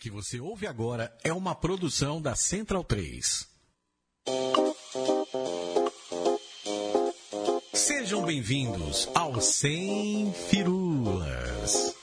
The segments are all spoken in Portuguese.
que você ouve agora é uma produção da Central 3. Sejam bem-vindos ao Sem Firulas.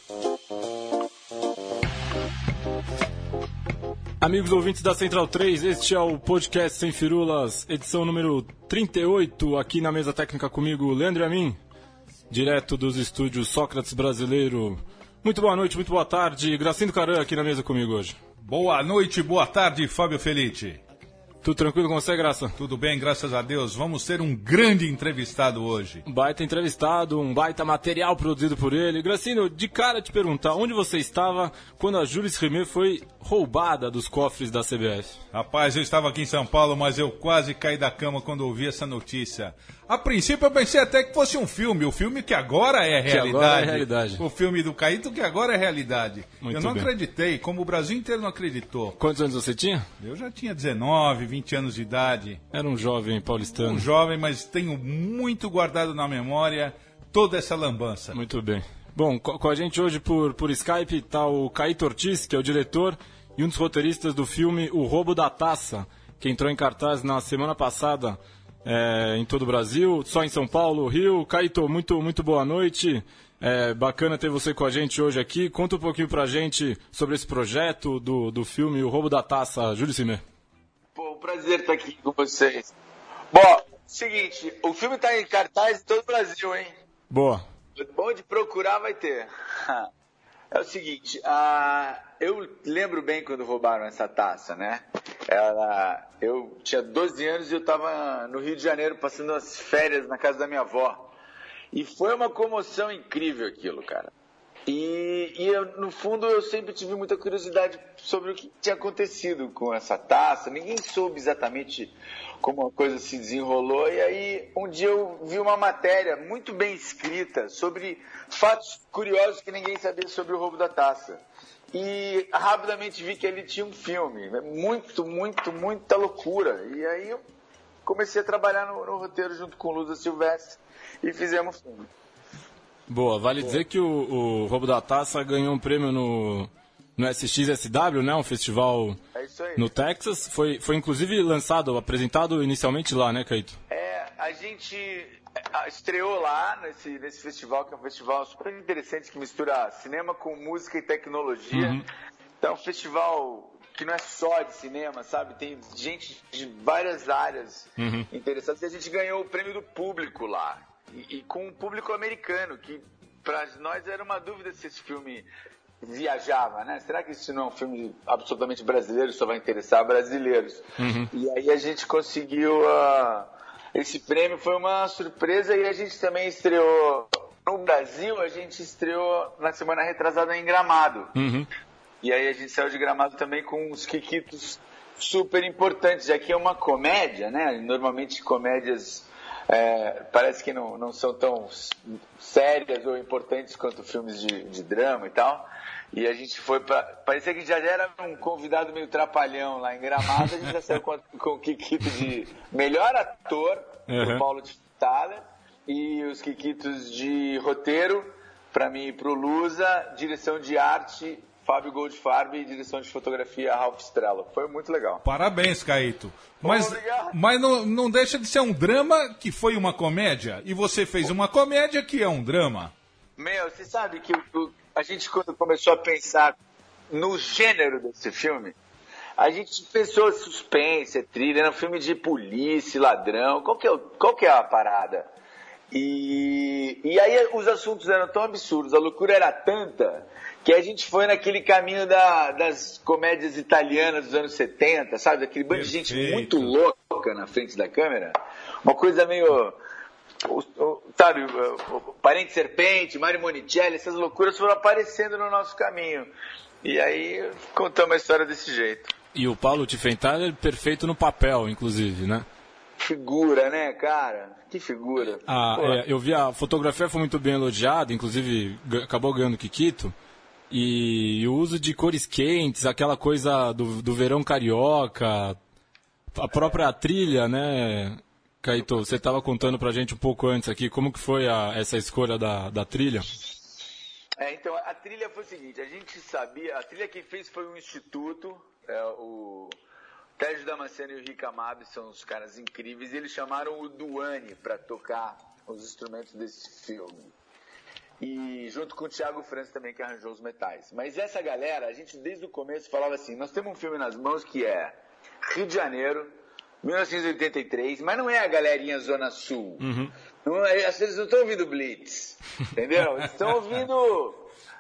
Amigos ouvintes da Central 3, este é o podcast Sem Firulas, edição número 38, aqui na mesa técnica comigo, Leandro Amin, direto dos estúdios Sócrates Brasileiro. Muito boa noite, muito boa tarde, Gracindo Caran aqui na mesa comigo hoje. Boa noite, boa tarde, Fábio Felice. Tudo tranquilo com você, Graça? Tudo bem, graças a Deus. Vamos ter um grande entrevistado hoje. Um baita entrevistado, um baita material produzido por ele. Gracindo, de cara te perguntar, onde você estava quando a Jules Rimet foi roubada dos cofres da CBF? Rapaz, eu estava aqui em São Paulo, mas eu quase caí da cama quando ouvi essa notícia. A princípio eu pensei até que fosse um filme, o filme que agora é realidade. Que agora é realidade. O filme do Caíto que agora é realidade. Muito eu não bem. acreditei, como o Brasil inteiro não acreditou. Quantos anos você tinha? Eu já tinha 19, 20 anos de idade. Era um jovem paulistano. Um jovem, mas tenho muito guardado na memória toda essa lambança. Muito bem. Bom, com a gente hoje por Skype está o Caíto Ortiz, que é o diretor e um dos roteiristas do filme O Roubo da Taça, que entrou em cartaz na semana passada em todo o Brasil, só em São Paulo, Rio. Caíto, muito boa noite. Bacana ter você com a gente hoje aqui. Conta um pouquinho pra gente sobre esse projeto do filme O Roubo da Taça, Jules Rimet. Pô, um prazer estar aqui com vocês. Bom, seguinte, o filme está em cartaz em todo o Brasil, hein? Boa. Onde procurar vai ter. É o seguinte, eu lembro bem quando roubaram essa taça, né? Eu tinha 12 anos e eu estava no Rio de Janeiro passando as férias na casa da minha avó. E foi uma comoção incrível aquilo, cara. No fundo, eu sempre tive muita curiosidade sobre o que tinha acontecido com essa taça. Ninguém soube exatamente como a coisa se desenrolou. E aí, um dia eu vi uma matéria muito bem escrita sobre fatos curiosos que ninguém sabia sobre o roubo da taça. E rapidamente vi que ele tinha um filme. Muita loucura. E aí eu comecei a trabalhar no roteiro junto com o Lusa Silvestre e fizemos o filme. Boa, vale dizer que o Roubo da Taça ganhou um prêmio no SXSW, né? Um festival no Texas. Foi inclusive lançado, apresentado inicialmente lá, né, Caíto? A gente estreou lá nesse festival, que é um festival super interessante, que mistura cinema com música e tecnologia. Uhum. Então é um festival que não é só de cinema, sabe? Tem gente de várias áreas interessadas. E a gente ganhou o prêmio do público lá. E com um público americano, que para nós era uma dúvida se esse filme viajava, né? Será que isso não é um filme absolutamente brasileiro, só vai interessar brasileiros? E aí a gente conseguiu esse prêmio, foi uma surpresa, e a gente também estreou no Brasil, a gente estreou na semana retrasada em Gramado. E aí a gente saiu de Gramado também com uns quiquitos super importantes, já que é uma comédia, né? Normalmente comédias parece que não são tão sérias ou importantes quanto filmes de drama e tal. E a gente foi parecia que já era um convidado meio trapalhão lá em Gramado. A gente já saiu com o Kikito de melhor ator, do Paulo de Thaler, e os Kikitos de roteiro, para mim e pro Lusa, direção de arte, Fábio Goldfarb, e direção de fotografia, Ralph Strello. Foi muito legal. Parabéns, Caíto. Mas Obrigado. não deixa de ser um drama que foi uma comédia. E você fez uma comédia que é um drama. Você sabe que a gente, quando começou a pensar no gênero desse filme, a gente pensou suspense, thriller, era um filme de polícia, ladrão, qual que é a parada? E aí os assuntos eram tão absurdos, a loucura era tanta, que a gente foi naquele caminho das comédias italianas dos anos 70, sabe? Aquele bando de gente muito louca na frente da câmera. Uma coisa meio... sabe, o Parente Serpente, Mario Monicelli, essas loucuras foram aparecendo no nosso caminho. E aí contamos a história desse jeito. E o Paulo Tiffenthaler perfeito no papel, inclusive, né? Figura, né, cara? Que figura. Eu vi a fotografia, foi muito bem elogiada, inclusive acabou ganhando o Kikito. E o uso de cores quentes, aquela coisa do verão carioca, a própria trilha, né? Caíto, você estava contando pra gente um pouco antes aqui, como que foi essa escolha da trilha? Então, a trilha foi o seguinte, a gente sabia, a trilha que fez foi um instituto, o Tejo Damasceno e o Rick Amado são os caras incríveis, e eles chamaram o Duane para tocar os instrumentos desse filme. E junto com o Thiago França também, que arranjou os metais. Mas essa galera, a gente desde o começo falava assim, nós temos um filme nas mãos que é Rio de Janeiro, 1983, mas não é a galerinha Zona Sul. Não é, eles não estão ouvindo Blitz, entendeu? Eles estão ouvindo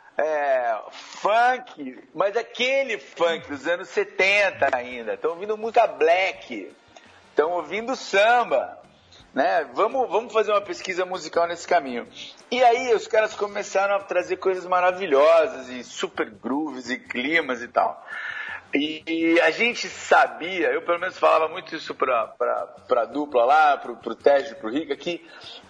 funk, mas aquele funk dos anos 70 ainda. Estão ouvindo música black, estão ouvindo samba, né? Vamos fazer uma pesquisa musical nesse caminho. E aí os caras começaram a trazer coisas maravilhosas e super grooves e climas e tal. E a gente sabia, eu pelo menos falava muito isso pra dupla lá, pro Tejo, pro Rica, que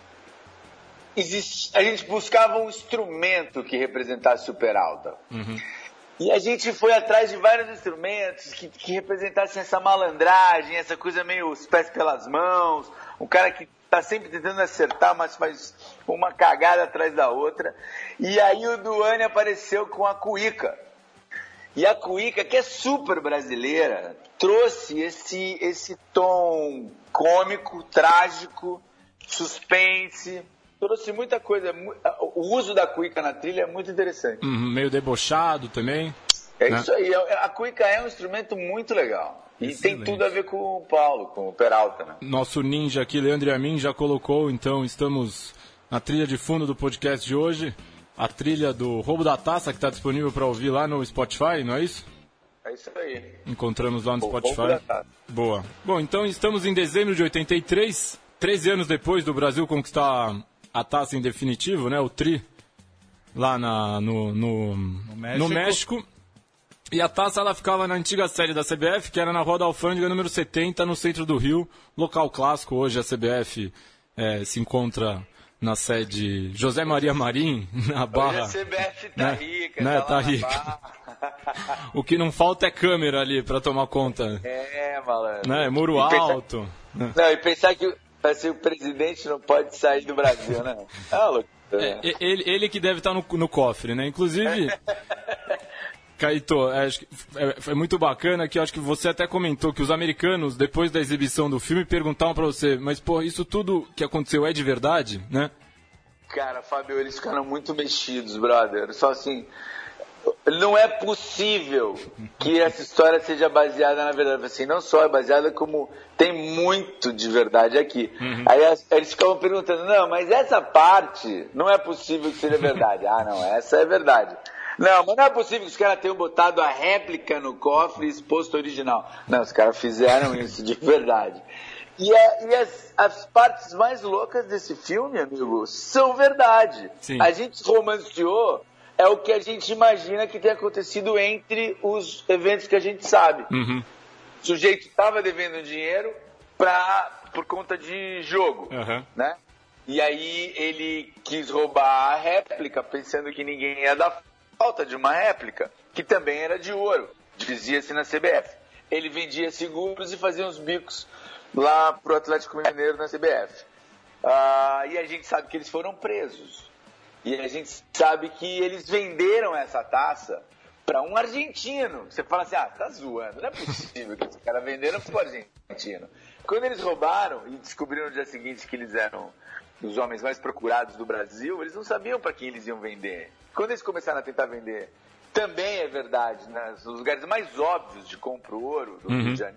a gente buscava um instrumento que representasse o Peralta. E a gente foi atrás de vários instrumentos que representassem essa malandragem, essa coisa meio os pés pelas mãos, um cara que tá sempre tentando acertar, mas faz uma cagada atrás da outra. E aí o Duane apareceu com a cuíca. E a cuíca, que é super brasileira, trouxe esse tom cômico, trágico, suspense, trouxe muita coisa. O uso da cuíca na trilha é muito interessante. Meio debochado também. Isso aí, a cuíca é um instrumento muito legal. E tem tudo a ver com o Paulo, com o Peralta, né? Nosso ninja aqui, Leandro Yamin, já colocou, então estamos na trilha de fundo do podcast de hoje. A trilha do Roubo da Taça, que está disponível para ouvir lá no Spotify, não é isso? É isso aí. Encontramos lá no Spotify. Boa. Bom, então estamos em dezembro de 83, 13 anos depois do Brasil conquistar a taça em definitivo, né? O Tri, lá no México. E a taça ela ficava na antiga sede da CBF, que era na Rua da Alfândega, número 70, no centro do Rio. Local clássico, hoje a CBF se encontra na sede José Maria Marim, na Barra. Hoje a CBF tá rica, né? Tá rica. O que não falta é câmera ali para tomar conta. Malandro. Né? Muro alto. Não, e pensar que o presidente não pode sair do Brasil, né? Ele que deve estar no cofre, né? Inclusive, Caíto, acho que é muito bacana que acho que você até comentou que os americanos, depois da exibição do filme, perguntavam pra você, mas pô, isso tudo que aconteceu é de verdade, né? Cara, Fábio, eles ficaram muito mexidos, brother. Só assim, não é possível que essa história seja baseada na verdade. Assim, não só é baseada, como tem muito de verdade aqui. Aí eles ficavam perguntando, não, mas essa parte não é possível que seja verdade. Ah, não, essa é verdade. Não, mas não é possível que os caras tenham botado a réplica no cofre e exposto o original. Não, os caras fizeram isso de verdade. E as partes mais loucas desse filme, amigo, são verdade. Sim. A gente romanceou é o que a gente imagina que tenha acontecido entre os eventos que a gente sabe. O sujeito estava devendo dinheiro por conta de jogo, né? E aí ele quis roubar a réplica, pensando que ninguém ia dar falta de uma réplica, que também era de ouro, dizia-se na CBF. Ele vendia seguros e fazia uns bicos lá pro Atlético Mineiro na CBF. E a gente sabe que eles foram presos. E a gente sabe que eles venderam essa taça para um argentino. Você fala assim, tá zoando, não é possível que esse cara venderam para o argentino. Quando eles roubaram e descobriram no dia seguinte que eles eram os homens mais procurados do Brasil, eles não sabiam para quem eles iam vender. Quando eles começaram a tentar vender, também é verdade, nos lugares mais óbvios de compra ouro do Rio de Janeiro,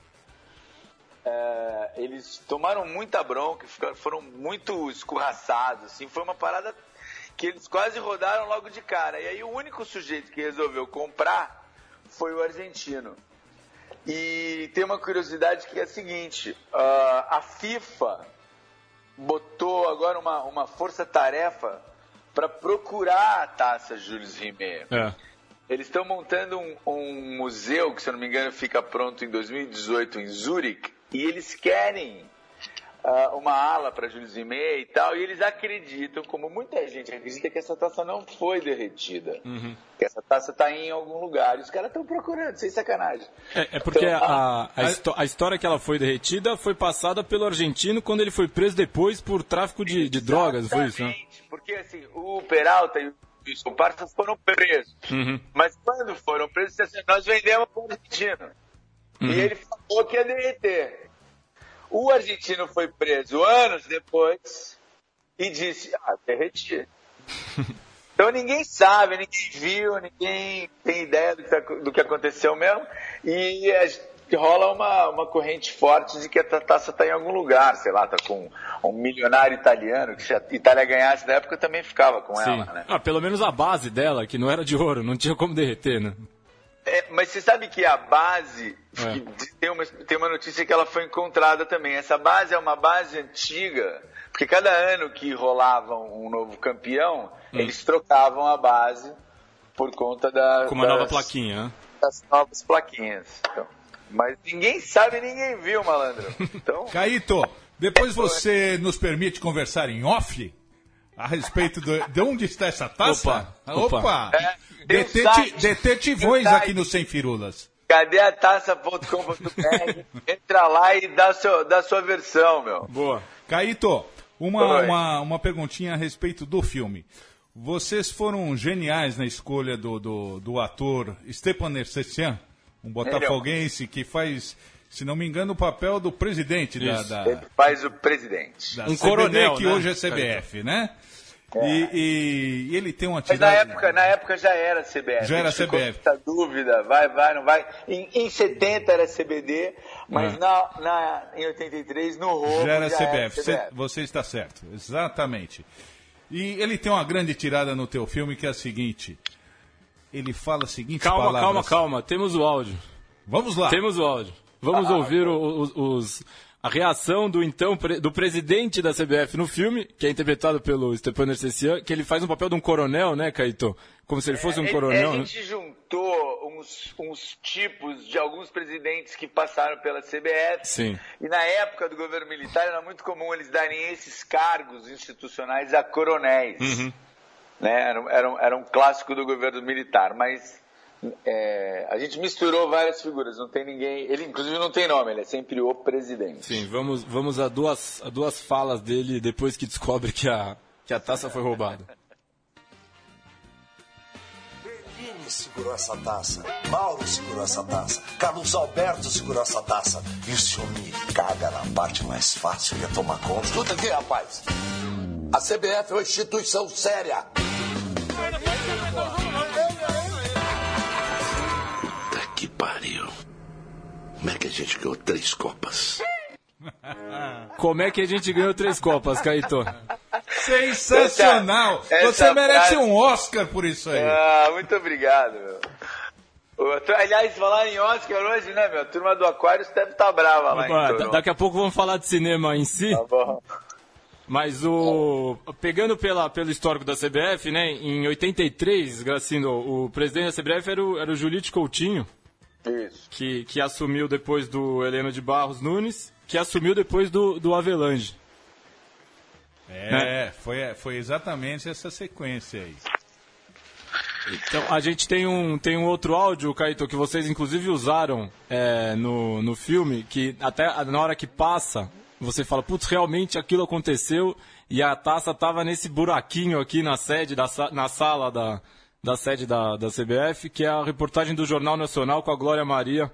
eles tomaram muita bronca, foram muito escorraçados, assim, foi uma parada que eles quase rodaram logo de cara. E aí o único sujeito que resolveu comprar foi o argentino. E tem uma curiosidade que é a seguinte, a FIFA botou agora uma força-tarefa para procurar a taça Jules Rimet. Eles estão montando um museu, que se eu não me engano fica pronto em 2018 em Zurique, e eles querem uma ala para Jules Rimet e tal, e eles acreditam, como muita gente acredita, que essa taça não foi derretida, que essa taça está em algum lugar, e os caras estão procurando, sem sacanagem. Porque então, a história que ela foi derretida foi passada pelo argentino quando ele foi preso depois por tráfico de drogas, foi isso, né? Porque assim, o Peralta e os comparsas foram presos. Mas quando foram presos, nós vendemos para o argentino. E ele falou que ia derreter. O argentino foi preso anos depois e disse, derreti. Então ninguém sabe, ninguém viu, ninguém tem ideia do que aconteceu mesmo. E rola uma corrente forte de que a taça está em algum lugar, sei lá, está com um milionário italiano, que se a Itália ganhasse na época também ficava com ela, né? Pelo menos a base dela, que não era de ouro, não tinha como derreter, né? Mas você sabe que a base, tem uma notícia que ela foi encontrada também. Essa base é uma base antiga, porque cada ano que rolava um novo campeão, eles trocavam a base por conta com uma nova plaquinha, né? Das novas plaquinhas. Então, mas ninguém sabe, ninguém viu, malandro. Então... Caíto, depois você nos permite conversar em off a respeito de onde está essa taça? Opa! Detetivões aqui no Sem Firulas. Cadê a taça.com.br? Entra lá e dá sua versão, meu. Boa. Caíto, uma perguntinha a respeito do filme. Vocês foram geniais na escolha do ator Stepan Nercessian, um botafoguense que faz, se não me engano, o papel do presidente Ele faz o presidente. Da um CBD, coronel, que né? hoje é CBF, né? E ele tem uma tirada... Mas na época já era CBF. Já era CBF. Muita dúvida, vai, não vai. Em 70 era CBD, mas em 83, no roubo, já era CBF. CBF. Você está certo, exatamente. E ele tem uma grande tirada no teu filme, que é a seguinte. Ele fala a seguinte palavras... Calma. Temos o áudio. Vamos lá. Temos o áudio. Vamos ouvir a reação do presidente da CBF no filme, que é interpretado pelo Stepan Nercessian, que ele faz um papel de um coronel, né, Caíto? Como se ele fosse um coronel, A gente juntou uns tipos de alguns presidentes que passaram pela CBF. Sim. E na época do governo militar era muito comum eles darem esses cargos institucionais a coronéis. Né? Era um clássico do governo militar, mas... a gente misturou várias figuras, não tem ninguém. Ele, inclusive, não tem nome, ele é sempre o presidente. Sim, vamos a duas falas dele depois que descobre que a taça foi roubada. Bellini segurou essa taça, Mauro segurou essa taça, Carlos Alberto segurou essa taça. E o senhor me caga na parte mais fácil, que é tomar conta. Escuta aqui, rapaz. A CBF é uma instituição séria. Que pariu. Como é que a gente ganhou 3 copas? Como é que a gente ganhou 3 copas, Caíto? Sensacional! Você merece um Oscar por isso aí. Muito obrigado, meu. Aliás, falar em Oscar hoje, né, meu? A turma do Aquarius deve estar brava lá em Toronto. Daqui a pouco vamos falar de cinema em si. Tá bom. Mas pegando pelo histórico da CBF, né, em 83, Gracino, o presidente da CBF era o Julite Coutinho. Isso. Que assumiu depois do Heleno de Barros Nunes, que assumiu depois do Avelange. Foi exatamente essa sequência aí. Então, a gente tem um outro áudio, Caíto, que vocês inclusive usaram no filme, que até na hora que passa, você fala, putz, realmente aquilo aconteceu, e a taça estava nesse buraquinho aqui na sede, na sala da sede da CBF, que é a reportagem do Jornal Nacional com a Glória Maria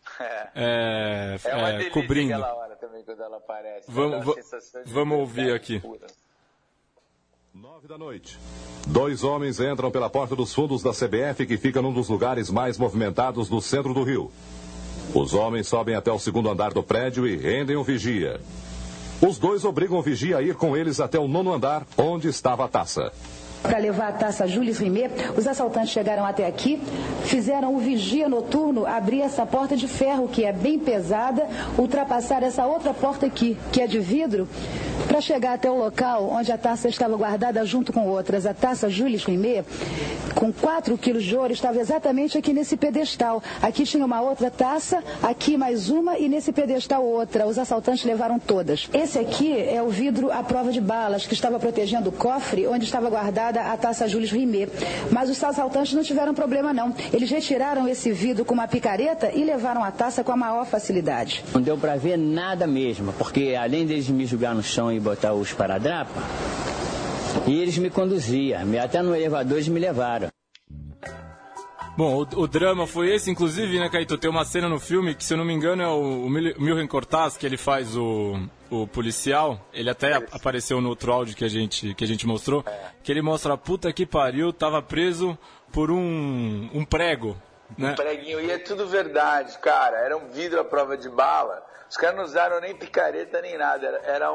uma delícia cobrindo. aquela hora também, quando ela aparece. Vamos ouvir aqui. 9 da noite. 2 homens entram pela porta dos fundos da CBF, que fica num dos lugares mais movimentados do centro do Rio. Os homens sobem até o 2º andar do prédio e rendem o vigia. Os 2 obrigam o vigia a ir com eles até o 9º andar, onde estava a taça. Para levar a taça Jules Rimet, os assaltantes chegaram até aqui, fizeram o vigia noturno abrir essa porta de ferro, que é bem pesada, ultrapassar essa outra porta aqui, que é de vidro, para chegar até o local onde a taça estava guardada junto com outras. A taça Jules Rimet, com 4 quilos de ouro, estava exatamente aqui nesse pedestal. Aqui tinha uma outra taça, aqui mais uma e nesse pedestal outra. Os assaltantes levaram todas. Esse aqui é o vidro à prova de balas, que estava protegendo o cofre onde estava guardada a taça Jules Rimet. Mas os assaltantes não tiveram problema não. Eles retiraram esse vidro com uma picareta e levaram a taça com a maior facilidade. Não deu pra ver nada mesmo, porque além deles me jogar no chão e botar os esparadrapos, E eles me conduziam, até no elevador eles me levaram. Bom, o drama foi esse, inclusive, né, Caíto? Tem uma cena no filme que, se eu não me engano, é o Milren Cortaz, que ele faz o policial. Ele até apareceu no outro áudio que a gente mostrou, que ele mostra, puta que pariu, tava preso por um prego, né? Um preguinho, e é tudo verdade, cara. Era um vidro à prova de bala. Os caras não usaram nem picareta nem nada, era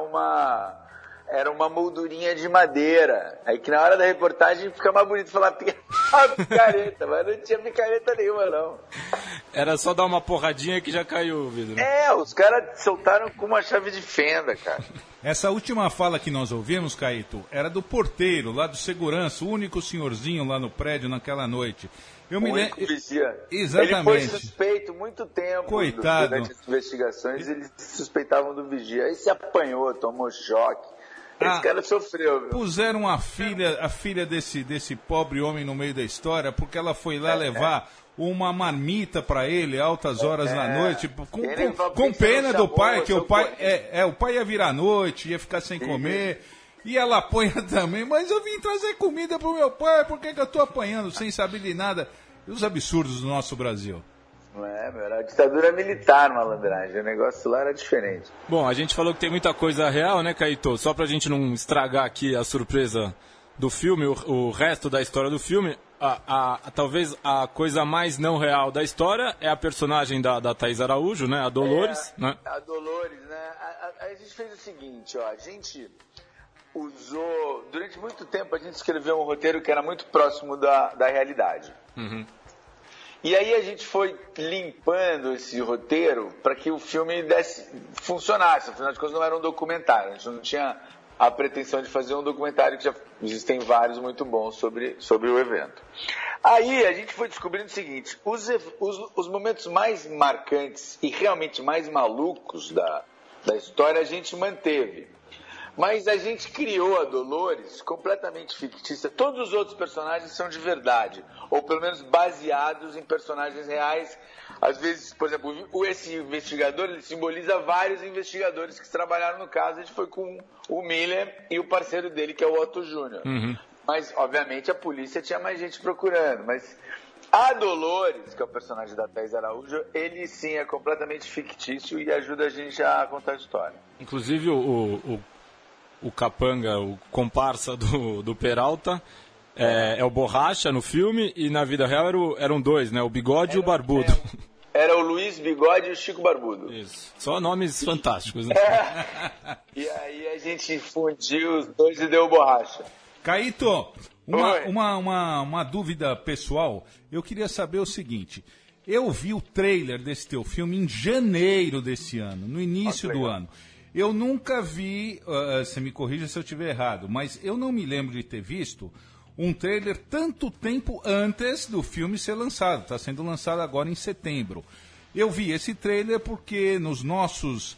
uma moldurinha de madeira. Aí que na hora da reportagem fica mais bonito falar picareta, mas não tinha picareta nenhuma, não. Era só dar uma porradinha que já caiu o vidro. Os caras soltaram com uma chave de fenda, cara. Essa última fala que nós ouvimos, Caíto, era do porteiro, lá do segurança, o único senhorzinho lá no prédio naquela noite. Eu me lembro. Exatamente. Ele foi suspeito muito tempo. Coitado. Durante as investigações, eles suspeitavam do vigia. Aí se apanhou, tomou choque. Esse cara sofreu, viu? Puseram a filha desse pobre homem no meio da história, porque ela foi lá levar uma marmita para ele, altas horas da noite, com pena do pai, que o pai ia virar à noite, ia ficar sem comer, e ela apanha também, mas eu vim trazer comida pro meu pai, por que eu tô apanhando sem saber de nada? E os absurdos do nosso Brasil. Não é, meu, era a ditadura militar, malandragem, o negócio lá era diferente. Bom, a gente falou que tem muita coisa real, né, Caíto? Só pra gente não estragar aqui a surpresa do filme, o resto da história do filme, talvez a coisa mais não real da história é a personagem da Thaís Araújo, né, a Dolores, né? A Dolores, né, a gente fez o seguinte, a gente usou, durante muito tempo a gente escreveu um roteiro que era muito próximo da realidade. Uhum. E aí a gente foi limpando esse roteiro para que o filme funcionasse. Afinal de contas, não era um documentário. A gente não tinha a pretensão de fazer um documentário, que já existem vários muito bons sobre o evento. Aí a gente foi descobrindo o seguinte: os momentos mais marcantes e realmente mais malucos da história a gente manteve. Mas a gente criou a Dolores completamente fictícia. Todos os outros personagens são de verdade, ou pelo menos baseados em personagens reais. Às vezes, por exemplo, esse investigador, ele simboliza vários investigadores que trabalharam no caso. A gente foi com o Miller e o parceiro dele, que é o Otto Júnior. Uhum. Mas, obviamente, a polícia tinha mais gente procurando. Mas a Dolores, que é o personagem da Thaís Araújo, ele sim é completamente fictício e ajuda a gente a contar a história. Inclusive, o capanga, o comparsa do Peralta, é o Borracha no filme, e na vida real eram dois, né? O Bigode e o Barbudo. Era o Luiz Bigode e o Chico Barbudo. Isso. Só nomes fantásticos, né? E aí a gente fundiu os dois e deu o Borracha. Caíto, uma dúvida pessoal. Eu queria saber o seguinte. Eu vi o trailer desse teu filme em janeiro desse ano, no início do ano. Eu nunca vi, você me corrija se eu estiver errado, mas eu não me lembro de ter visto um trailer tanto tempo antes do filme ser lançado. Está sendo lançado agora em setembro. Eu vi esse trailer porque nos nossos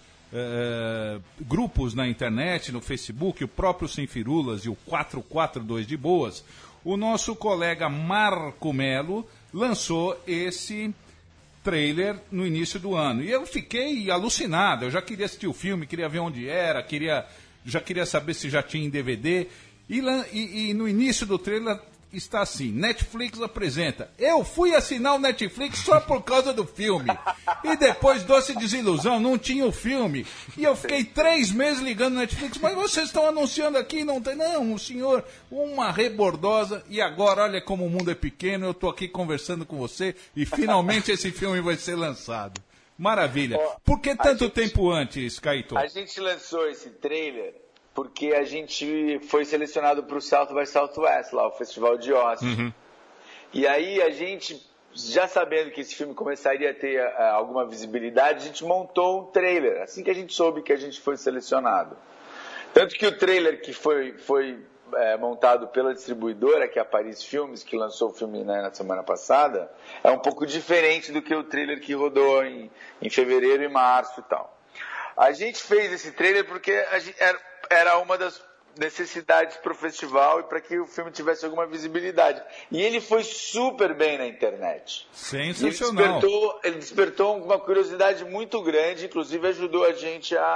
grupos na internet, no Facebook, o próprio Sem Firulas e o 442 de Boas, o nosso colega Marco Melo lançou esse trailer no início do ano. E eu fiquei alucinado, eu já queria assistir o filme, queria ver onde era, já queria saber se já tinha em DVD. E no início do trailer está assim: Netflix apresenta. Eu fui assinar o Netflix só por causa do filme. E depois, doce desilusão, não tinha o filme. E eu fiquei 3 meses ligando no Netflix. Mas vocês estão anunciando aqui, não tem? Não, o senhor, uma rebordosa. E agora, olha como o mundo é pequeno, eu estou aqui conversando com você e finalmente esse filme vai ser lançado. Maravilha. Por que tanto tempo antes, Caíto? A gente lançou esse trailer porque a gente foi selecionado para o South by Southwest, lá, o Festival de Austin. Uhum. E aí a gente, já sabendo que esse filme começaria a ter alguma visibilidade, a gente montou um trailer, assim que a gente soube que a gente foi selecionado. Tanto que o trailer que foi montado pela distribuidora, que é a Paris Filmes, que lançou o filme na semana passada, é um pouco diferente do que o trailer que rodou em fevereiro e março e tal. A gente fez esse trailer porque era uma das necessidades para o festival e para que o filme tivesse alguma visibilidade. E ele foi super bem na internet. Sensacional. Ele despertou uma curiosidade muito grande, inclusive ajudou a gente a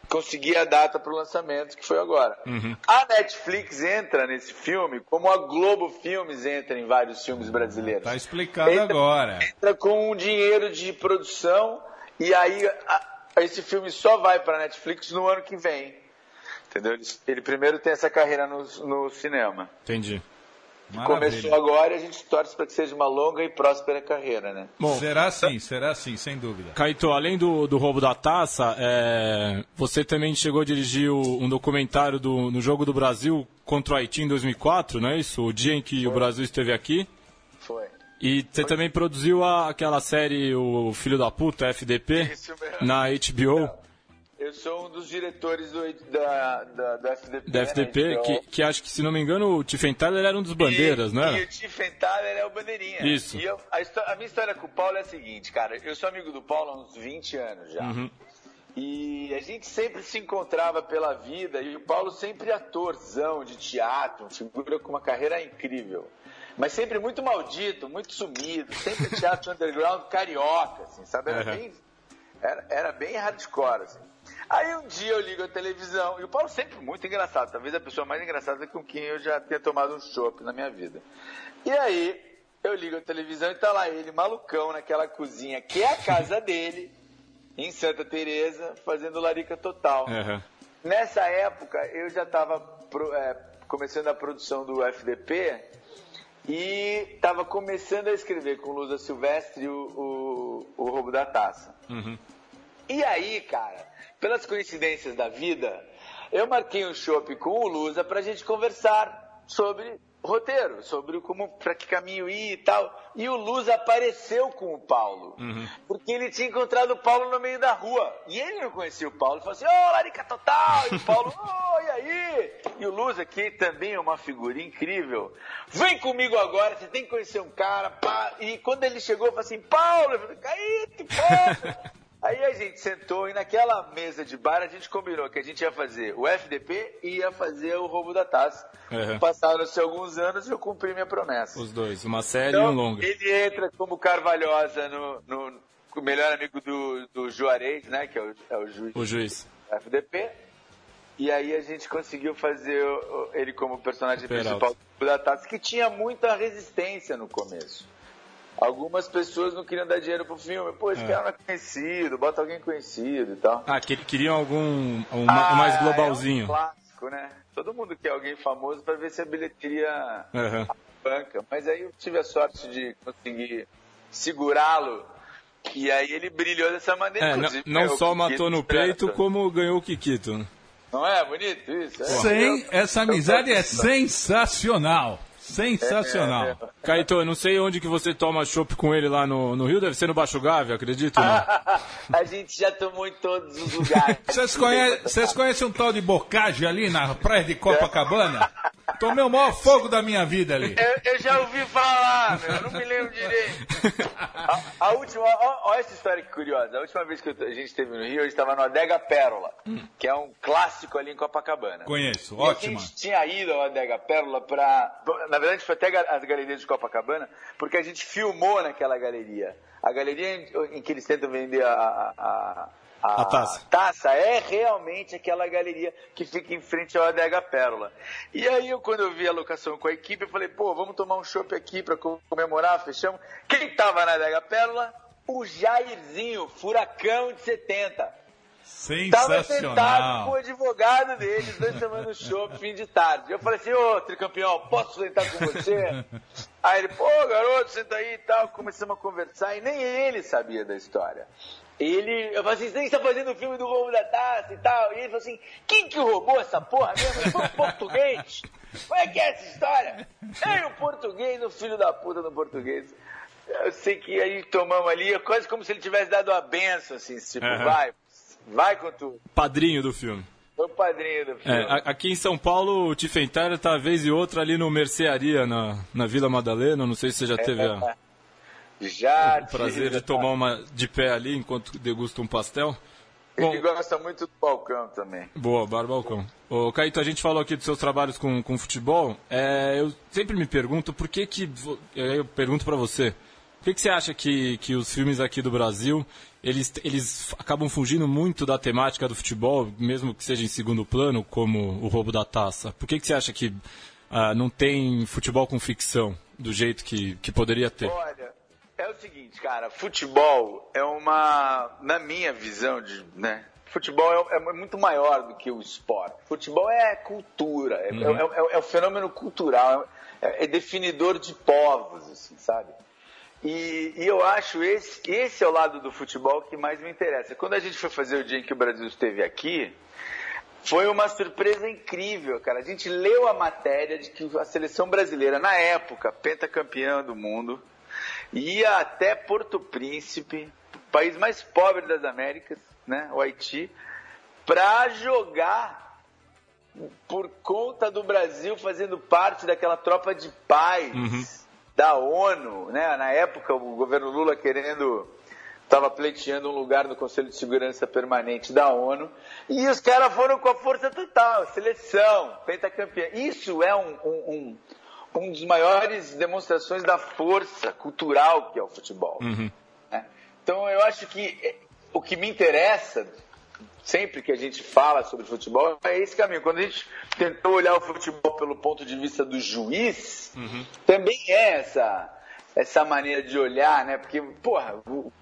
conseguir a data para o lançamento, que foi agora. A Netflix entra nesse filme como a Globo Filmes entra em vários filmes brasileiros. Tá explicado agora. Entra com um dinheiro de produção e aí esse filme só vai para a Netflix no ano que vem. Entendeu? Ele primeiro tem essa carreira no cinema. Entendi. Maravilha. Começou agora e a gente torce para que seja uma longa e próspera carreira, né? Bom, será sim, sem dúvida. Caíto, além do roubo da taça, você também chegou a dirigir um documentário no Jogo do Brasil contra o Haiti em 2004, não é isso? O dia em que o Brasil esteve aqui. Foi. E você também produziu aquela série O Filho da Puta, FDP, na HBO. Eu sou um dos diretores do FDP. Da FDP, né? que acho que, se não me engano, o Tiffenthaler era um dos bandeiras, não era? E o Tiffenthaler é o bandeirinha. Isso. E a minha história com o Paulo é a seguinte, cara. Eu sou amigo do Paulo há uns 20 anos já. E a gente sempre se encontrava pela vida. E o Paulo sempre atorzão de teatro, figura com uma carreira incrível. Mas sempre muito maldito, muito sumido. Sempre teatro underground carioca, assim, sabe? Era bem hardcore, assim. Aí um dia eu ligo a televisão, e o Paulo sempre muito engraçado, talvez a pessoa mais engraçada com quem eu já tenha tomado um chopp na minha vida. E aí eu ligo a televisão e tá lá ele, malucão, naquela cozinha, que é a casa dele, em Santa Teresa, fazendo larica total. Nessa época eu já estava começando a produção do FDP e estava começando a escrever com Lusa Silvestre o Roubo da Taça. E aí, cara, pelas coincidências da vida, eu marquei um chopp com o Lusa pra gente conversar sobre roteiro, sobre pra que caminho ir e tal. E o Lusa apareceu com o Paulo, porque ele tinha encontrado o Paulo no meio da rua. E ele não conhecia o Paulo, ele falou assim, larica total! E o Paulo, e aí? E o Lusa, que também é uma figura incrível, vem comigo agora, você tem que conhecer um cara, pá. E quando ele chegou, eu falei assim, Paulo, eu falei, Caíto, Paulo! Aí a gente sentou e naquela mesa de bar a gente combinou que a gente ia fazer o FDP e ia fazer o Roubo da Taça. Passaram-se alguns anos e eu cumpri minha promessa. Os dois, uma série e um longa. Ele entra como Carvalhosa no melhor amigo do Juarez, né? Que é o juiz. O juiz. FDP. E aí a gente conseguiu fazer ele como personagem principal do Roubo da Taça, que tinha muita resistência no começo. Algumas pessoas não queriam dar dinheiro pro filme. Pô, esse cara não é conhecido, bota alguém conhecido e tal. Queriam algum mais globalzinho. É um clássico, né? Todo mundo quer alguém famoso pra ver se a bilheteria banca. Mas aí eu tive a sorte de conseguir segurá-lo. E aí ele brilhou dessa maneira. Não só matou no peito, como ganhou o Kikito. Não é bonito isso? Essa amizade é sensacional. Sensacional. Caíto, eu não sei onde que você toma chopp com ele lá no Rio, deve ser no Baixo Gávea, acredito, né? A gente já tomou em todos os lugares. Vocês conhecem um tal de Bocage ali na praia de Copacabana? Tomei o maior fogo da minha vida ali. Eu já ouvi falar, eu não me lembro direito. A última, olha essa história que curiosa. A última vez que a gente esteve no Rio, a gente estava no Adega Pérola, que é um clássico ali em Copacabana. Conheço, ótimo. A gente tinha ido ao Adega Pérola na verdade foi até as galerias de Copacabana, porque a gente filmou naquela galeria. A galeria em que eles tentam vender a taça é realmente aquela galeria que fica em frente ao Adega Pérola. E aí, quando eu vi a locação com a equipe, eu falei, vamos tomar um chopp aqui para comemorar, fechamos. Quem tava na Adega Pérola? O Jairzinho, furacão de 70. Sensacional. Tava sentado com o advogado dele, os dois tomando chopp, fim de tarde. Eu falei assim, tricampeão, posso sentar com você? Aí ele, garoto, senta aí e tal. Começamos a conversar e nem ele sabia da história. Eu falei assim, você está fazendo o filme do Roubo da Taça e tal. E ele falou assim, quem que roubou essa porra mesmo? Foi um português? Como é que é essa história? O português, o filho da puta do português. Eu sei que a gente tomamos ali, quase como se ele tivesse dado a benção, assim, tipo, vai com tudo. Padrinho do filme. Foi o padrinho do filme. Aqui em São Paulo, o Tiffenthaler tá vez e outra ali no Mercearia, na Vila Madalena. Não sei se você já teve o prazer de tomar uma de pé ali enquanto degusta um pastel. Ele gosta muito do balcão também. Boa, bar balcão. Ô, Caíto, a gente falou aqui dos seus trabalhos com futebol. Eu sempre me pergunto por que eu pergunto pra você. Por que você acha que os filmes aqui do Brasil, eles acabam fugindo muito da temática do futebol, mesmo que seja em segundo plano, como o Roubo da Taça? Por que você acha que não tem futebol com ficção, do jeito que poderia ter? Olha, é o seguinte, cara, futebol é na minha visão, né? Futebol é muito maior do que o esporte. Futebol é cultura, é um fenômeno cultural, é definidor de povos, assim, sabe? E eu acho esse é o lado do futebol que mais me interessa. Quando a gente foi fazer o dia em que o Brasil esteve aqui, foi uma surpresa incrível, cara. A gente leu a matéria de que a seleção brasileira, na época, pentacampeã do mundo, ia até Porto Príncipe, o país mais pobre das Américas, né, o Haiti, para jogar por conta do Brasil, fazendo parte daquela tropa de paz da ONU, né? Na época o governo Lula estava pleiteando um lugar no Conselho de Segurança Permanente da ONU, e os caras foram com a força total, seleção, pentacampeã. Isso é um dos maiores demonstrações da força cultural que é o futebol. Né? Então eu acho que o que me interessa, sempre que a gente fala sobre futebol, é esse caminho. Quando a gente tentou olhar o futebol pelo ponto de vista do juiz, também é essa maneira de olhar, né? Porque, porra,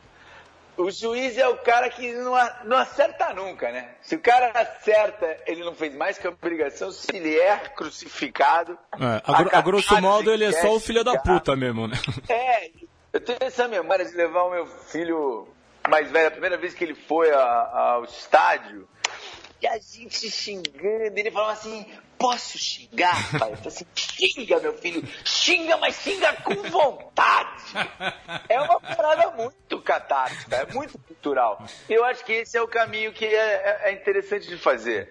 o juiz é o cara que não acerta nunca, né? Se o cara acerta, ele não fez mais que a obrigação. Se ele é crucificado... A grosso modo, ele é só o filho da puta mesmo, né? Eu tenho essa memória de levar o meu filho mais velho, a primeira vez que ele foi ao estádio, e a gente xingando, ele falava assim, posso xingar, pai? Eu falei assim, xinga, meu filho, xinga, mas xinga com vontade. É uma parada muito catártica, é muito cultural. Eu acho que esse é o caminho que é interessante de fazer.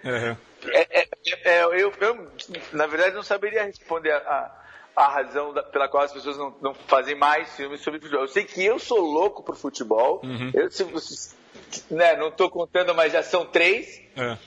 Eu, na verdade, não saberia responder a razão pela qual as pessoas não fazem mais filmes sobre futebol. Eu sei que eu sou louco por futebol. Não estou contando, mas já são 3.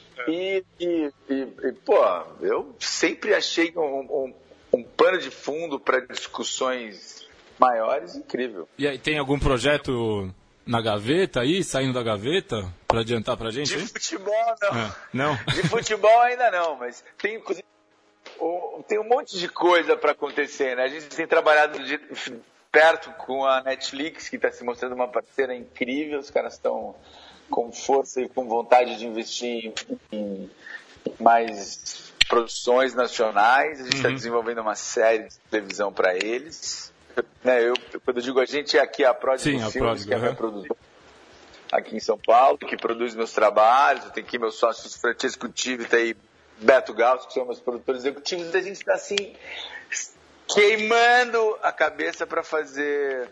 Pô, eu sempre achei um pano de fundo para discussões maiores incrível. E aí, tem algum projeto na gaveta aí, saindo da gaveta, para adiantar pra gente? De futebol, não. Não? De futebol ainda não, mas tem um monte de coisa para acontecer, né? A gente tem trabalhado perto com a Netflix, que está se mostrando uma parceira incrível. Os caras estão com força e com vontade de investir em mais produções nacionais. A gente está desenvolvendo uma série de televisão para eles. Quando eu digo a gente, é aqui a Pródigo Filmes, que é a minha produtora aqui em São Paulo, que produz meus trabalhos. Eu tenho aqui meus sócios Francesco Tivita e Beto Gauss, que são meus produtores executivos. A gente está assim queimando a cabeça para fazer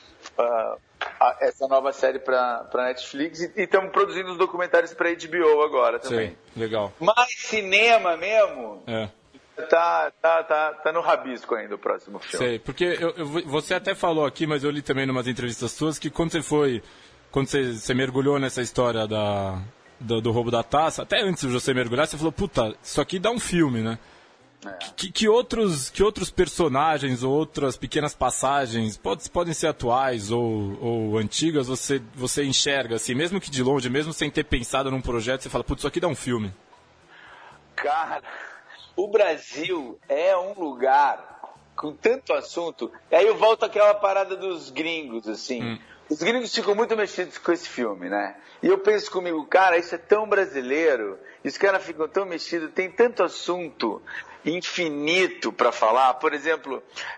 essa nova série para Netflix, e estamos produzindo os documentários para HBO agora também. Sim, legal. Mas cinema mesmo tá no rabisco ainda o próximo filme. Sei, porque você até falou aqui, mas eu li também em umas entrevistas suas que quando você mergulhou nessa história do roubo da taça, até antes de você mergulhar, você falou, puta, isso aqui dá um filme, né? Que outros personagens ou outras pequenas passagens podem ser atuais ou antigas, você enxerga, assim, mesmo que de longe, mesmo sem ter pensado num projeto, você fala, putz, isso aqui dá um filme. Cara, o Brasil é um lugar com tanto assunto, e aí eu volto àquela parada dos gringos, assim. Os gringos ficam muito mexidos com esse filme, né? E eu penso comigo, cara, isso é tão brasileiro, e os caras ficam tão mexidos, tem tanto assunto infinito para falar. Por exemplo,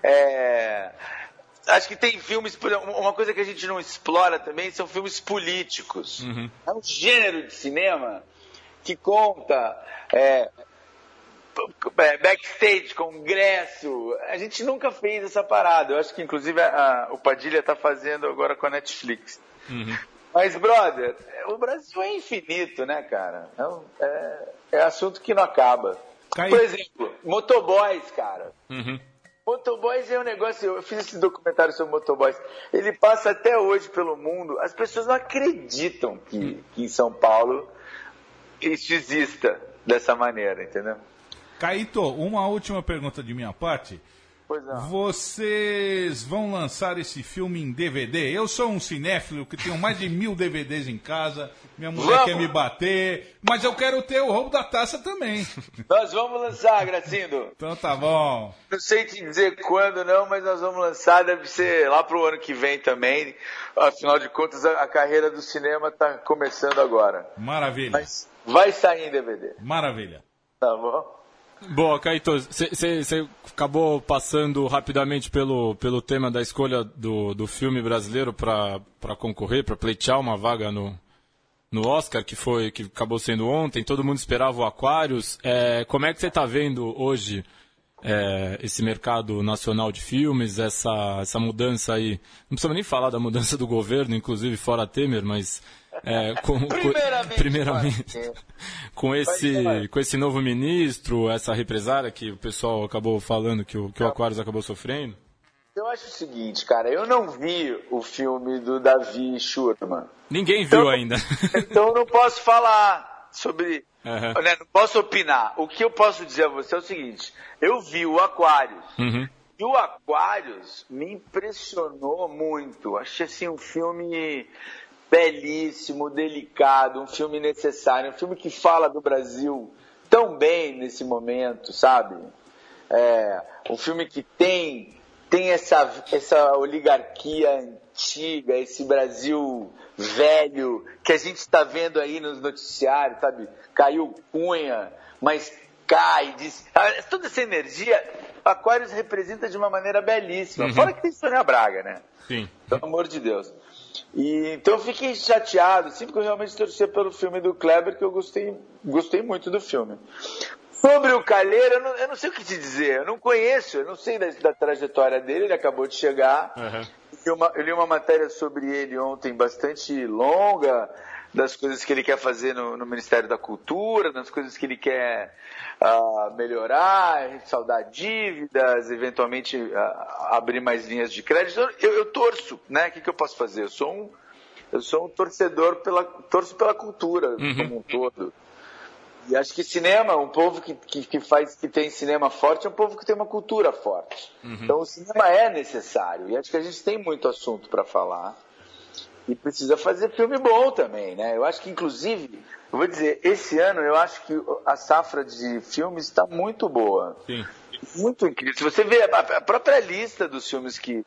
acho que tem filmes, uma coisa que a gente não explora também são filmes políticos. É um gênero de cinema que conta backstage, congresso. A gente nunca fez essa parada. Eu acho que inclusive o Padilha está fazendo agora com a Netflix. Mas, brother, o Brasil é infinito, né, cara? É assunto que não acaba. Por exemplo, motoboys, cara. Motoboys é um negócio... Eu fiz esse documentário sobre motoboys. Ele passa até hoje pelo mundo. As pessoas não acreditam que em São Paulo isso exista dessa maneira, entendeu? Caíto, uma última pergunta de minha parte. Pois não. Vocês vão lançar esse filme em DVD? Eu sou um cinéfilo que tenho mais de 1000 DVDs em casa. Minha mulher quer me bater, mas eu quero ter o Roubo da Taça também. Nós vamos lançar, Gracindo. Então tá bom. Não sei te dizer quando não, mas nós vamos lançar, deve ser lá pro ano que vem também. Afinal de contas, a carreira do cinema tá começando agora. Maravilha. Mas vai sair em DVD. Maravilha. Tá bom? Boa, Caíto, você acabou passando rapidamente pelo tema da escolha do filme brasileiro para concorrer, para pleitear uma vaga no Oscar, que acabou sendo ontem. Todo mundo esperava o Aquarius. Como é que você está vendo hoje esse mercado nacional de filmes, essa mudança aí? Não precisamos nem falar da mudança do governo, inclusive fora Temer, mas... primeiramente com esse novo ministro, essa represária que o pessoal acabou falando que o Aquarius acabou sofrendo. Eu acho o seguinte, cara, eu não vi o filme do Davi Schurman. Ninguém viu ainda. Então eu não posso falar sobre... Né, não posso opinar. O que eu posso dizer a você é o seguinte, eu vi o Aquarius. E o Aquarius me impressionou muito. Achei assim um filme... belíssimo, delicado, um filme necessário, um filme que fala do Brasil tão bem nesse momento, sabe? Um filme que tem essa oligarquia antiga, esse Brasil velho, que a gente está vendo aí nos noticiários, sabe? Caiu Cunha, mas cai, diz... Toda essa energia, Aquarius representa de uma maneira belíssima. Fora que tem Sônia Braga, né? Sim. Pelo amor de Deus. Então eu fiquei chateado, assim, porque eu realmente torci pelo filme do Kleber, que eu gostei muito do filme. Sobre o Calheiro, eu não sei o que te dizer, eu não conheço, eu não sei da trajetória dele, ele acabou de chegar. Eu li uma matéria sobre ele ontem bastante longa, das coisas que ele quer fazer no Ministério da Cultura, das coisas que ele quer melhorar, saldar dívidas, eventualmente abrir mais linhas de crédito. Eu torço, né? O que eu posso fazer? Eu sou um torcedor, torço pela cultura como um todo. E acho que cinema, um povo que tem cinema forte é um povo que tem uma cultura forte. Então o cinema é necessário. E acho que a gente tem muito assunto para falar. E precisa fazer filme bom também, né? Eu acho que, inclusive, eu vou dizer, esse ano eu acho que a safra de filmes está muito boa. Sim. Muito incrível. Se você vê a própria lista dos filmes que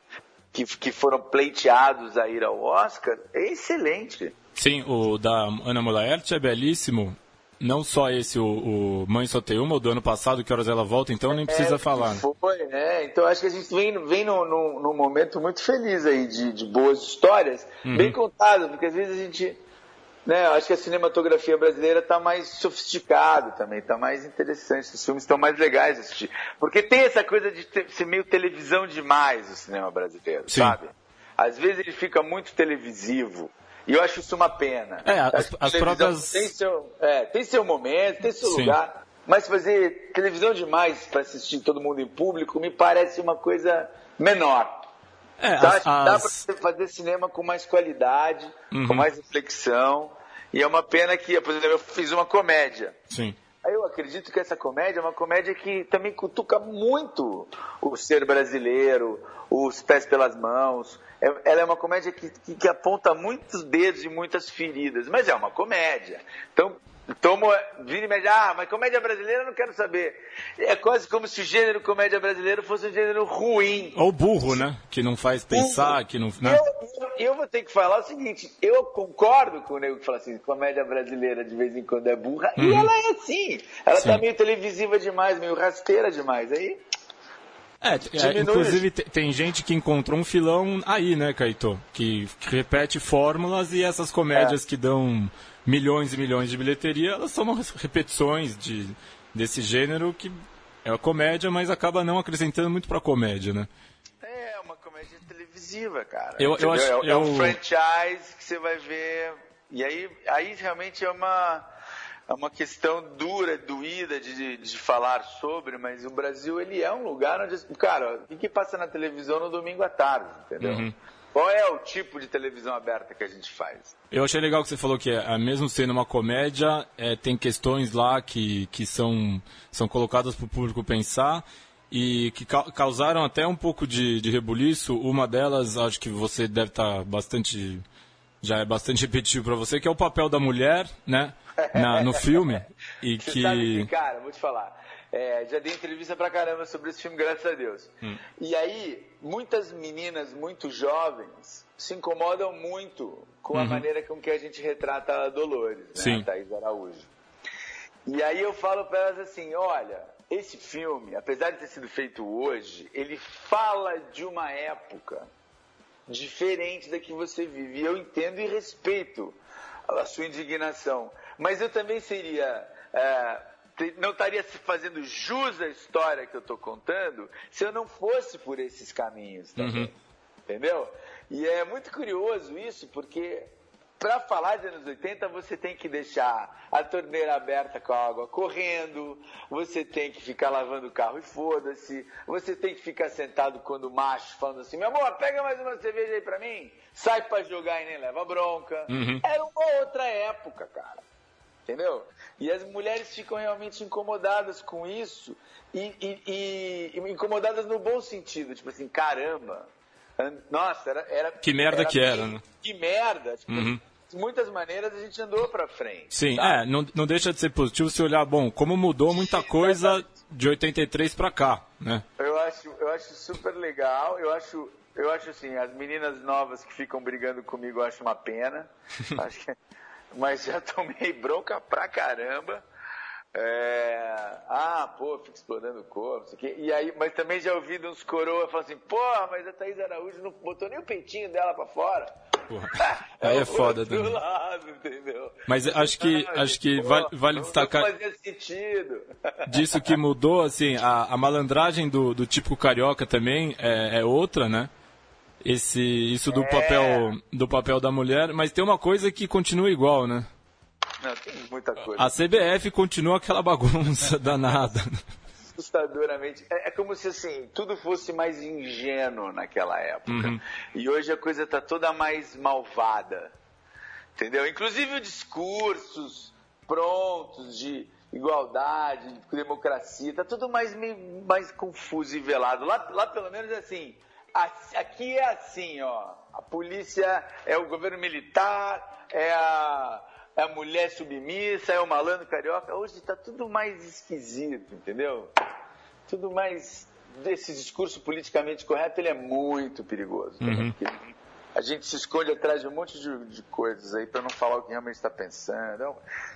foram pleiteados a ir ao Oscar, é excelente. Sim, o da Ana Mulaert é belíssimo. Não só esse, o Mãe Só Tem Uma, o do ano passado, Que Horas Ela Volta, então nem precisa falar. Foi, né? Então acho que a gente vem num momento muito feliz aí de boas histórias, bem contadas, porque às vezes a gente... Né, acho que a cinematografia brasileira está mais sofisticada também, está mais interessante, os filmes estão mais legais de assistir. Porque tem essa coisa de ser meio televisão demais o cinema brasileiro, sabe? Às vezes ele fica muito televisivo. E eu acho isso uma pena. As próprias... Tem seu momento, tem seu lugar, mas fazer televisão demais para assistir todo mundo em público me parece uma coisa menor. Dá para você fazer cinema com mais qualidade, com mais reflexão. E é uma pena que, por exemplo, eu fiz uma comédia. Sim. Aí eu acredito que essa comédia é uma comédia que também cutuca muito o ser brasileiro, os pés pelas mãos. Ela é uma comédia que aponta muitos dedos e muitas feridas, mas é uma comédia. Então, vira e mexe, mas comédia brasileira eu não quero saber. É quase como se o gênero comédia brasileira fosse um gênero ruim. Ou burro, né? Que não faz pensar, que não... Né? Eu vou ter que falar o seguinte, eu concordo com o nego que fala assim, comédia brasileira de vez em quando é burra, e ela é assim. Ela tá meio televisiva demais, meio rasteira demais, aí... inclusive tem gente que encontrou um filão aí, né, Caíto? Que repete fórmulas e essas comédias que dão milhões e milhões de bilheteria, elas são repetições desse gênero que é a comédia, mas acaba não acrescentando muito pra comédia, né? É uma comédia televisiva, cara. Eu acho, é um franchise que você vai ver. E aí realmente é uma questão dura, doída de falar sobre, mas o Brasil, ele é um lugar onde... Cara, o que passa na televisão no domingo à tarde, entendeu? Qual é o tipo de televisão aberta que a gente faz? Eu achei legal que você falou que, mesmo sendo uma comédia, tem questões lá que são colocadas para o público pensar. e que causaram até um pouco de rebuliço. Uma delas, acho que você deve estar já é bastante repetitivo para você, que é o papel da mulher, né, no filme. E você que... sabe que, cara, vou te falar, já dei entrevista pra caramba sobre esse filme, graças a Deus. E aí, muitas meninas muito jovens se incomodam muito com a maneira com que a gente retrata a Dolores, né, Sim. a Thaís Araújo. E aí eu falo pra elas assim, olha, esse filme, apesar de ter sido feito hoje, ele fala de uma época diferente da que você vive. E eu entendo e respeito a sua indignação. Mas eu também não estaria fazendo jus à história que eu estou contando se eu não fosse por esses caminhos também. Entendeu? E é muito curioso isso, porque para falar de anos 80, você tem que deixar a torneira aberta com a água correndo, você tem que ficar lavando o carro e foda-se, você tem que ficar sentado quando macho falando assim, meu amor, pega mais uma cerveja aí pra mim, sai pra jogar e nem leva bronca. Era uma outra época, cara. Entendeu? E as mulheres ficam realmente incomodadas com isso e incomodadas no bom sentido, tipo assim, caramba, nossa, era que merda que era, né? Que merda, tipo, de muitas maneiras a gente andou pra frente. Sim, não deixa de ser positivo se olhar, bom, como mudou muita coisa de 83 pra cá, né? Eu acho super legal, eu acho assim, as meninas novas que ficam brigando comigo eu acho uma pena, mas já tomei bronca pra caramba. Fica explorando o corpo, isso aqui. E aí, mas também já ouvi uns coroas falando assim, mas a Thaís Araújo não botou nem o peitinho dela pra fora. Aí é foda do também. Lado, entendeu? Mas acho que vale destacar. Não fazia sentido. Disso que mudou, assim, a malandragem do típico carioca também é outra, né? Isso do papel da mulher, mas tem uma coisa que continua igual, né? Não, tem muita coisa. A CBF continua aquela bagunça danada. Assustadoramente. É como se assim, tudo fosse mais ingênuo naquela época. E hoje a coisa está toda mais malvada. Entendeu? Inclusive discursos prontos de igualdade, de democracia, está tudo mais confuso e velado. Lá pelo menos é assim. Aqui é assim, ó. A polícia é o governo militar, é a mulher submissa, é o malandro carioca. Hoje está tudo mais esquisito, entendeu? Tudo mais... Esse discurso politicamente correto, ele é muito perigoso. A gente se esconde atrás de um monte de coisas aí para não falar o que realmente está pensando.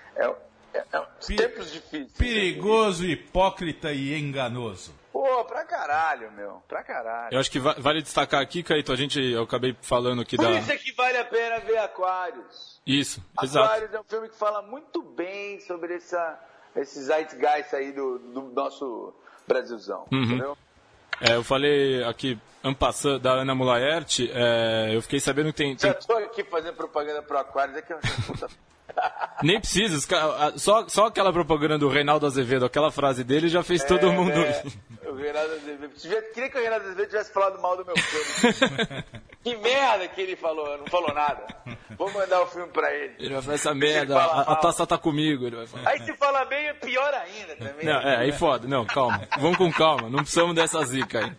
Tempos difíceis. Perigoso, hipócrita e enganoso. Pra caralho, meu. Pra caralho. Eu acho que vale destacar aqui, Caíto, eu acabei falando aqui Por isso é que vale a pena ver Aquários. Isso, exato. Aquários é um filme que fala muito bem sobre esse zeitgeist aí do nosso Brasilzão, entendeu? Eu falei aqui, en passant, da Ana Mulaerte, eu fiquei sabendo que tem... Já tô aqui fazendo propaganda pro Aquários, é que eu acho puta... Nem precisa, só aquela propaganda do Reinaldo Azevedo, aquela frase dele já fez todo mundo... O Reinaldo Azevedo. Queria que o Reinaldo Azevedo tivesse falado mal do meu filme. Que merda que ele falou, não falou nada. Vou mandar o filme pra ele. Ele vai falar essa merda, a taça tá comigo. Ele vai falar. Aí se fala bem é pior ainda também. Não, aí foda, não, calma. Vamos com calma, não precisamos dessa zica aí.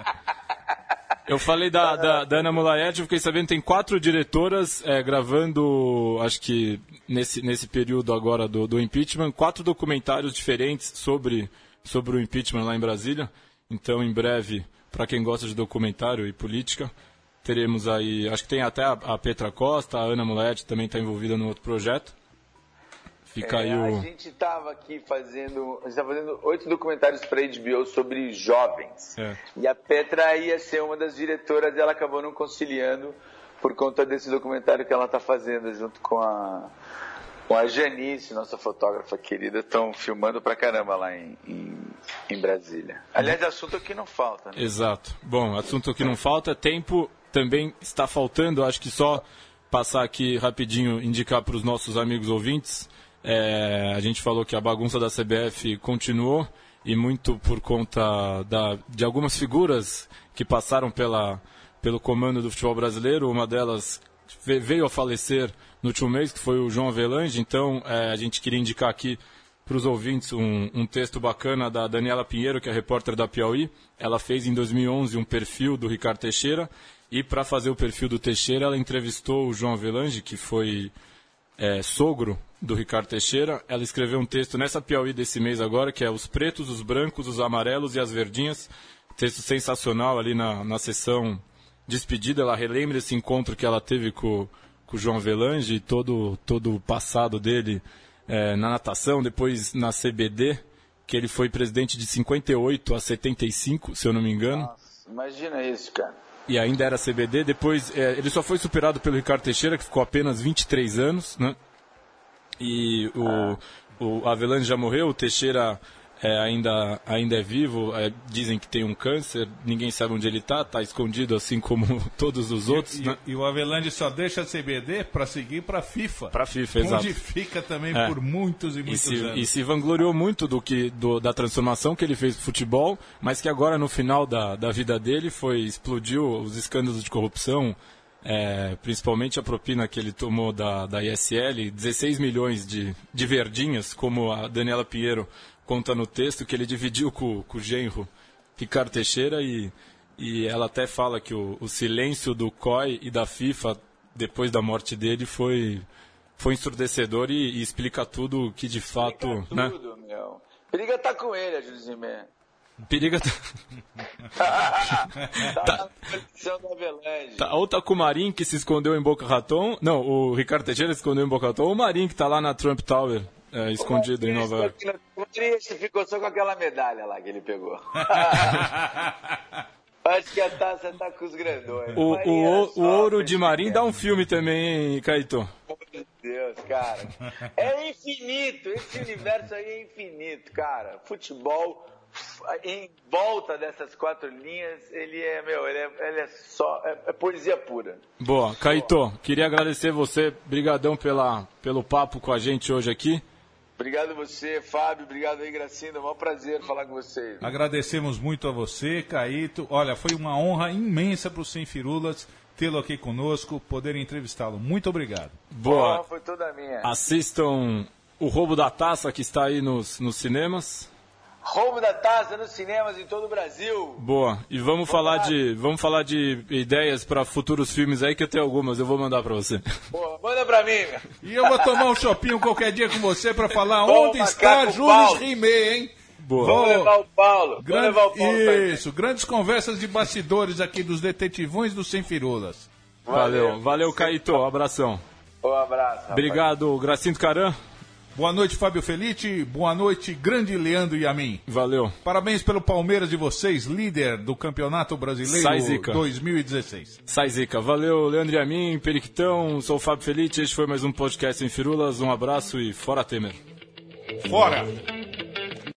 Eu falei da Ana Mulaerte, eu fiquei sabendo que tem 4 diretoras gravando, acho que nesse período agora do impeachment, 4 documentários diferentes sobre o impeachment lá em Brasília. Então, em breve, para quem gosta de documentário e política, teremos aí, acho que tem até a Petra Costa, a Ana Mulaerte também está envolvida no outro projeto. Fica aí A gente estava aqui fazendo 8 documentários para a HBO sobre jovens. E a Petra ia ser uma das diretoras e ela acabou não conciliando por conta desse documentário que ela está fazendo junto com a Janice, nossa fotógrafa querida. Estão filmando pra caramba lá em Brasília. Aliás, assunto que não falta, né? Exato. Bom, assunto que não falta, tempo também está faltando. Acho que só passar aqui rapidinho, indicar para os nossos amigos ouvintes. A gente falou que a bagunça da CBF continuou e muito por conta de algumas figuras que passaram pelo comando do futebol brasileiro. Uma delas veio a falecer no último mês, que foi o João Avelange. Então, a gente queria indicar aqui os ouvintes um texto bacana da Daniela Pinheiro, que é repórter da Piauí. Ela fez em 2011 um perfil do Ricardo Teixeira, e para fazer o perfil do Teixeira ela entrevistou o João Avelange, que foi sogro do Ricardo Teixeira. Ela escreveu um texto nessa Piauí desse mês agora, que é Os Pretos, os Brancos, os Amarelos e as Verdinhas. Texto sensacional ali na sessão despedida. Ela relembra esse encontro que ela teve com o João Avelange e todo o passado dele na natação, depois na CBD, que ele foi presidente de 58 a 75, se eu não me engano. Nossa, imagina isso, cara. E ainda era CBD. Depois ele só foi superado pelo Ricardo Teixeira, que ficou apenas 23 anos, né? E o Avelange já morreu, o Teixeira ainda é vivo. Dizem que tem um câncer, ninguém sabe onde ele está escondido, assim como todos os outros. Né? E o Avelange só deixa a CBD para seguir para a FIFA. Para a FIFA, exato. Onde fica também por muitos e muitos anos. E se vangloriou muito da transformação que ele fez no futebol, mas que agora no final da vida dele explodiu os escândalos de corrupção, principalmente a propina que ele tomou da ISL, 16 milhões de verdinhas, como a Daniela Pinheiro conta no texto, que ele dividiu com o genro Ricardo Teixeira, e ela até fala que o silêncio do COI e da FIFA depois da morte dele foi ensurdecedor e explica tudo que de fato... Explica tudo, né? Meu. Periga tá com ele, a Júlio. Periga tá na coleção da Avelange. Ou tá com o Marinho, que se escondeu em Boca Raton. Não, o Ricardo Teixeira se escondeu em Boca Raton, ou o Marinho, que tá lá na Trump Tower, escondido em Nova York. O Marinho ficou só com aquela medalha lá que ele pegou. Acho que a taça tá com os grandões. O ouro de Marinho dá um filme também, hein, Caetô? Meu Deus, cara. É infinito. Esse universo aí é infinito, cara. Futebol, em volta dessas 4 linhas, ele é só poesia pura. Boa. Caetô, queria agradecer você. Brigadão pelo papo com a gente hoje aqui. Obrigado a você, Fábio. Obrigado aí, Gracinda. É um maior prazer falar com vocês. Agradecemos muito a você, Caíto. Olha, foi uma honra imensa para o Sem Firulas tê-lo aqui conosco, poder entrevistá-lo. Muito obrigado. Boa. Foi toda minha. Assistam O Roubo da Taça, que está aí nos cinemas. Roubo da Taça nos cinemas em todo o Brasil. Boa. E vamos falar de ideias para futuros filmes aí, que eu tenho algumas, eu vou mandar para você. Boa, manda para mim. E eu vou tomar um chopinho qualquer dia com você para falar onde está Jules Rimet, hein? Boa. Vamos levar o Paulo. Isso, grandes conversas de bastidores aqui dos detetivões do Sem Firulas. Valeu, Caetô. Abração. Um abraço. Rapaz. Obrigado, Gracinto Caran. Boa noite, Fábio Felitti. Boa noite, grande Leandro Yamin. Valeu. Parabéns pelo Palmeiras de vocês, líder do Campeonato Brasileiro 2016. Sai zica. Valeu, Leandro Yamin, Periquitão. Sou o Fábio Felitti. Este foi mais um podcast Sem Firulas. Um abraço e fora Temer. Fora!